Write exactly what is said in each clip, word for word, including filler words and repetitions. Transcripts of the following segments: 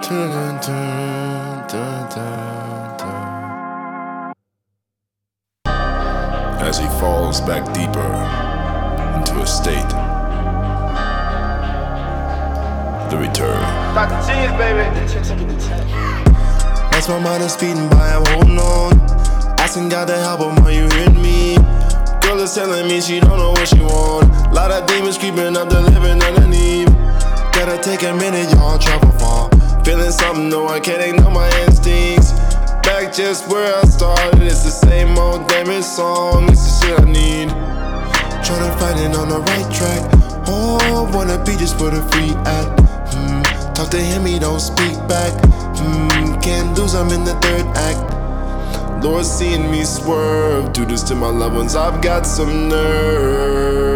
Dun, dun, dun, dun, dun. As he falls back deeper into a state, the return. Doctor Cheese, baby. As my mind is speeding by, I'm holding on, asking God to help him. Are you hearing me? Girl is telling me she don't know what she want. Lot of demons creeping up the living underneath. Gotta take a minute, y'all travel far. Feeling something, no, I can't ignore my instincts. Back just where I started, it's the same old damn song. It's the shit I need. Tryna find it on the right track. Oh, wanna be just where the free at. Hmm. Talk to him, he don't speak back. Hmm. Can't lose, I'm in the third act. Lord, seeing me swerve, do this to my loved ones, I've got some nerve.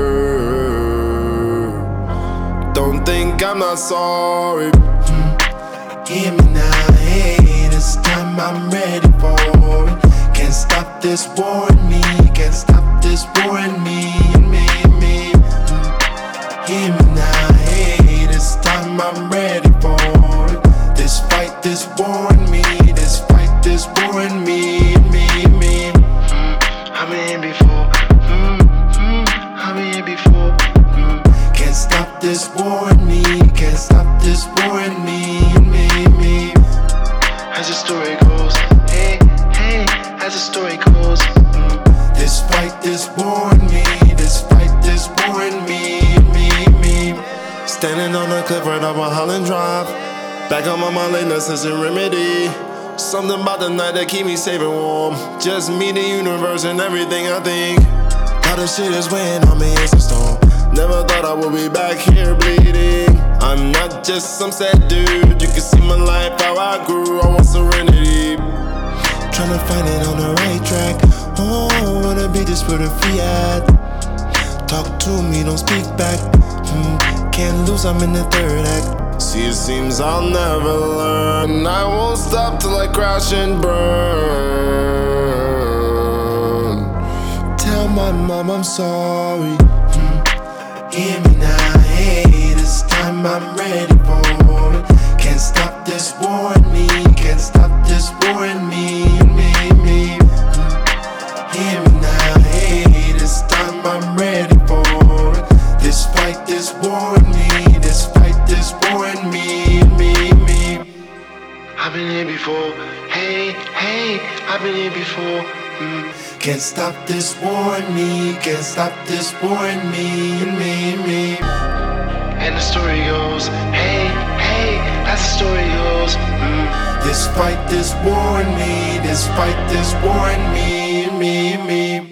Don't think I'm not sorry. Hmm. Hear me now, hey, this time I'm ready for it. Can't stop this war in me, can't stop this war in me, and me, and me. Mm. Hear me now, hey, this time I'm ready for it. This fight, this war in me, this fight, this war in me, and me, and me. Mm. I've been here before, mm, mm, I've been here before. Mm. Can't stop this war in me, can't stop this war in me. As the story goes, hey, hey, as the story goes, mm. This fight, this war in me, this fight, this war in me, me, me. Standing on the cliff right off of Holland Drive, back on my mind, late since a remedy. Something about the night that keep me safe and warm. Just me, the universe, and everything I think. How the shit is weighing on me, it's a storm. Never thought I would be back here bleeding. I'm not just some sad dude. You can see my life, how I grew. I want serenity. Tryna find it on the right track. Oh, wanna be just where the free at. Talk to me, don't speak back. Hmm. Can't lose, I'm in the third act. See, it seems I'll never learn. I won't stop till I crash and burn. Tell my mom I'm sorry. Hmm. Hear me now, hey, this time I'm ready for it. Can't stop this war in me, can't stop this war in me, me, me. Mm. Hear me now, hey, this time I'm ready for it. This fight, this war in me, this fight, this war in me, me, me. I've been here before, hey, hey, I've been here before. Mm. Can't stop this war in me, can't stop this war in me, and me, and me. And the story goes, hey, hey, as the story goes, mm. This fight, this war in me, this fight, this war in me, and me, and me.